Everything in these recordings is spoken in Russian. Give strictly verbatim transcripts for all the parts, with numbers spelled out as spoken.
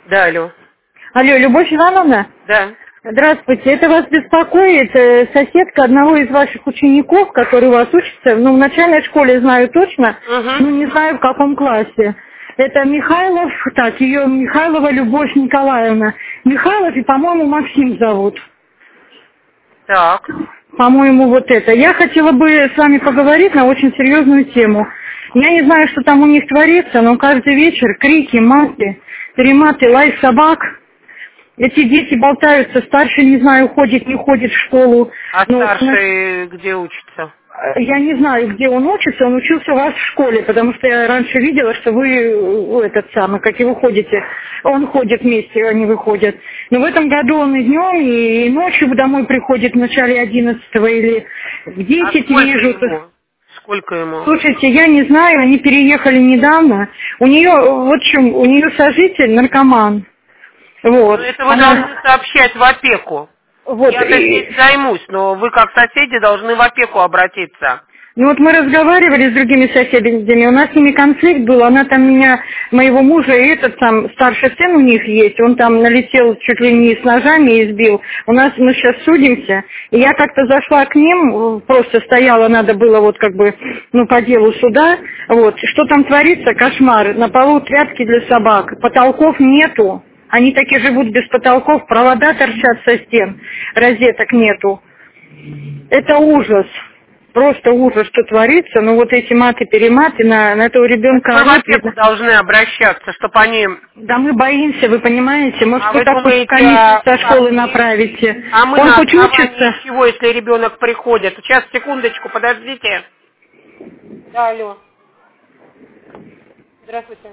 Да, алло. Алло, Любовь Ивановна? Да. Здравствуйте. Это вас беспокоит э, соседка одного из ваших учеников, который у вас учится, ну, в начальной школе знаю точно, Угу. но не знаю в каком классе. Это Михайлов, так, ее Михайлова Любовь Николаевна. Михайлов и, по-моему, Максим зовут. Так. По-моему, вот это. Я хотела бы с вами поговорить на очень серьезную тему. Я не знаю, что там у них творится, но каждый вечер крики, маты, перематы, лай собак. Эти дети болтаются, старший, не знаю, ходит, не ходит в школу. А Но, старший где учится? я не знаю, где он учится, он учился у вас в школе, потому что я раньше видела, что вы, э, этот самый, как и вы ходите, он ходит вместе, они выходят. Но в этом году он и днем, и ночью домой приходит в начале одиннадцатого или в А десять сколько вижу. ему? Сколько ему? Слушайте, я не знаю, они переехали недавно. У нее, вот в чем, у нее сожитель наркоман. Вот. Ну, это вы Она, должны сообщать в опеку. вот, Я-то и- здесь займусь, но вы как соседи должны в опеку обратиться. ну вот мы разговаривали с другими соседями, у нас с ними конфликт был, она там меня, моего мужа, и этот там старший сын у них есть, он там налетел чуть ли не с ножами и избил. У нас мы сейчас судимся, и я как-то зашла к ним, просто стояла, надо было вот как бы, ну по делу суда, вот, что там творится, кошмар, на полу тряпки для собак, потолков нету, они таки живут без потолков, провода торчат со стен, розеток нету. Это ужас. Просто ужас, что творится. Ну вот эти маты-перематы на, на этого ребенка Вы в орут, опеку видно. должны обращаться, чтобы они... Да мы боимся, вы понимаете. Может, А вы вы какую-то думаете, комиссию а, со а школы мы, направите. а мы Он на хоть основании учится. чего, если ребенок приходит? Сейчас, секундочку, подождите. Да, алло. Здравствуйте.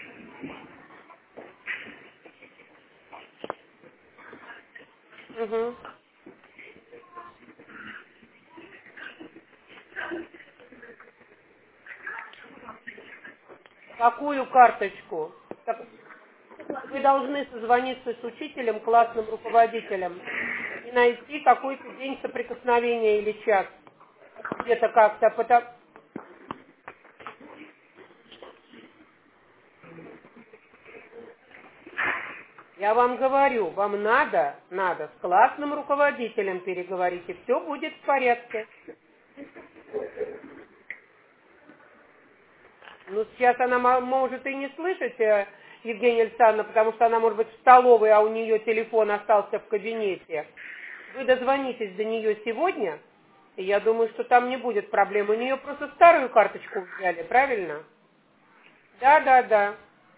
Угу. Какую карточку? Так, вы должны созвониться с учителем, классным руководителем и найти какой-то день соприкосновения или час. Где-то как-то. Потому... Я вам говорю, вам надо, надо с классным руководителем переговорить, и все будет в порядке. Ну, сейчас она мо- может и не слышать, э, Евгения Александровна, потому что она может быть в столовой, а у нее телефон остался в кабинете. Вы дозвонитесь до нее сегодня, и я думаю, что там не будет проблем. У нее просто старую карточку взяли, правильно? Да, да, да.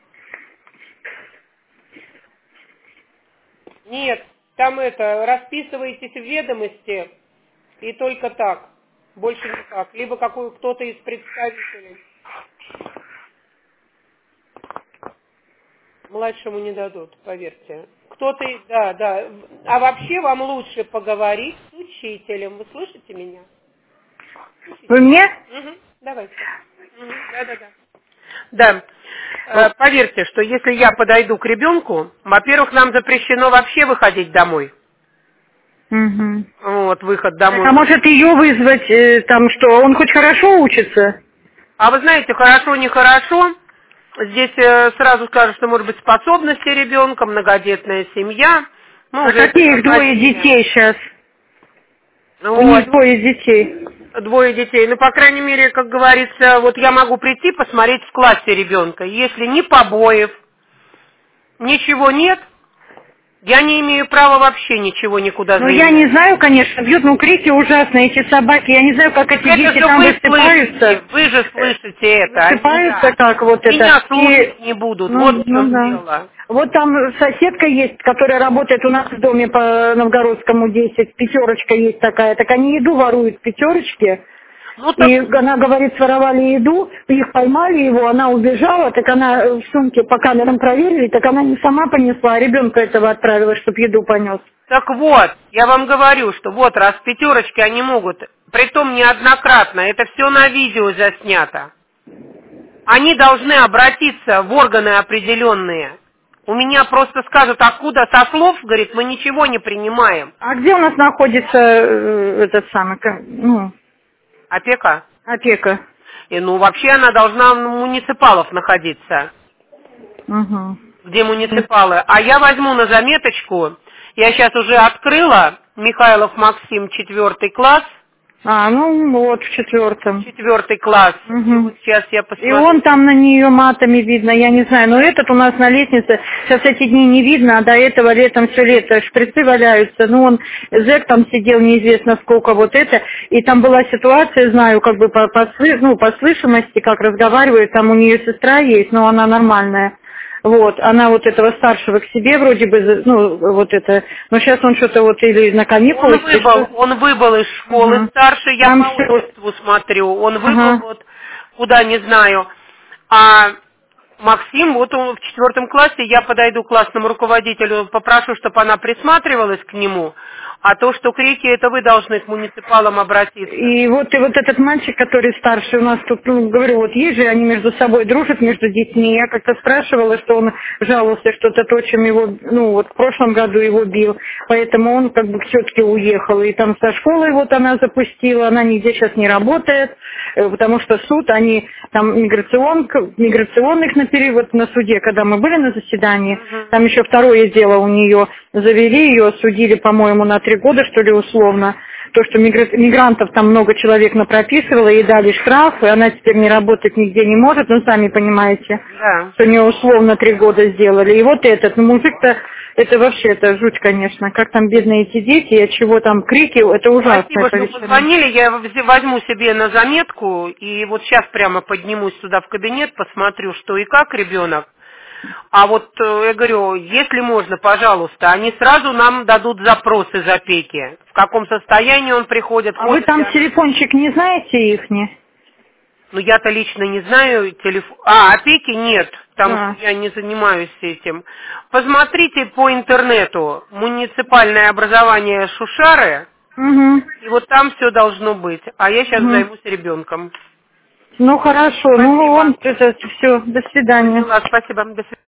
Нет, там это, расписываетесь в ведомости, и только так. Больше никак. Либо какой кто-то из представителей. Младшему не дадут, поверьте. Кто-то, и- да, да. А вообще вам лучше поговорить с учителем. Вы слышите меня? Вы мне? Угу, давайте. Угу, да, да, да. Да. Э, Поверьте, что если я подойду к ребенку, во-первых, нам запрещено вообще выходить домой. Угу. Вот, выход Так, домой. а может ее вызвать, э, там что, он хоть хорошо учится? А вы знаете, хорошо, нехорошо. Здесь э, сразу скажут, что может быть способности ребенка, многодетная семья. Мы А уже это какие их двое проходили. детей сейчас? У них Вот. двое детей. Двое детей. Ну, по крайней мере, как говорится, вот я могу прийти посмотреть в классе ребенка. Если ни побоев, ничего нет, я не имею права вообще ничего никуда Ну, я не заявлять. знаю, конечно, бьют, ну, крики ужасные, эти собаки. Я не знаю, как эти Это дети же там вы слышите, высыпаются. вы же слышите это, а не Высыпаются я. как вот это. Меня слушать И, не будут, ну, вот в ну чем да. дело. Вот там соседка есть, которая работает у нас в доме по Новгородскому десять, пятерочка есть такая. Так они еду воруют в пятерочке. Ну так, И она говорит, своровали еду, их поймали его, она убежала, так она в сумке по камерам проверили, так она не сама понесла, а ребенка этого отправила, чтобы еду понес. так вот, я вам говорю, что вот раз пятерочки они могут, притом неоднократно, это все на видео заснято. Они должны обратиться в органы определенные. У меня просто скажут, откуда со слов, говорит, мы ничего не принимаем. А где у нас находится э, этот самый, ка- ну, Опека? опека? И, ну, вообще она должна в муниципалов находиться. Угу. где муниципалы. А я возьму на заметочку, я сейчас уже открыла, Михайлов Максим, четвертый класс. А, ну вот, в четвертом. Четвертый класс. Угу. Вот сейчас я посмотрю. И он там на нее матами видно, я не знаю. Но этот у нас на лестнице, сейчас эти дни не видно, а до этого летом все лето шприцы валяются. Ну, он, зэк там сидел неизвестно сколько, вот это. И там была ситуация, знаю, как бы по, по, сли- ну, по слышимости, как разговаривает, там у нее сестра есть, но она нормальная. Вот, она вот этого старшего к себе вроде бы, ну, вот это, но сейчас он что-то вот или на каникулы... Он выбыл, он выбыл из школы угу. старшей, я там по все... отчеству смотрю, он выбыл Ага. вот, куда не знаю. А Максим, вот он в четвертом классе, я подойду к классному руководителю, попрошу, чтобы она присматривалась к нему, а то, что крики, это вы должны к муниципалам обратиться. И вот, и вот этот мальчик, который старший у нас тут, ну, говорю, вот есть же, они между собой дружат, между детьми. Я как-то спрашивала, что он жаловался, что этот отчим его, ну, вот в прошлом году его бил, поэтому он как бы все-таки уехал. И там со школой вот она запустила, она нигде сейчас не работает, э, потому что суд, они там миграцион, миграционных на перевод на суде, когда мы были на заседании, Угу. там еще второе дело у нее, завели ее, осудили, по-моему, на три года, что ли, условно. То, что мигра- мигрантов там много человек напрописывало, и дали штраф, и она теперь не работать нигде не может, ну, сами понимаете, Да. что у нее условно три года сделали. И вот этот, ну, мужик-то, это вообще, это жуть, конечно. Как там бедные эти дети, от чего там крики, это ужасно. Спасибо, что позвонили, я возьму себе на заметку, и вот сейчас прямо поднимусь сюда в кабинет, посмотрю, что и как ребенок. А вот, я говорю, если можно, пожалуйста, они сразу нам дадут запрос из опеки. В каком состоянии он приходит. А вы там телефончик не знаете ихний? Ну, я-то лично не знаю телефон. А, опеки нет, потому А. что я не занимаюсь этим. Посмотрите по интернету муниципальное образование Шушары, Угу. и вот там все должно быть. А я сейчас Угу. займусь ребенком. Ну, хорошо. Спасибо. Ну, он, это, все, до свидания. Поняла, спасибо, до свидания.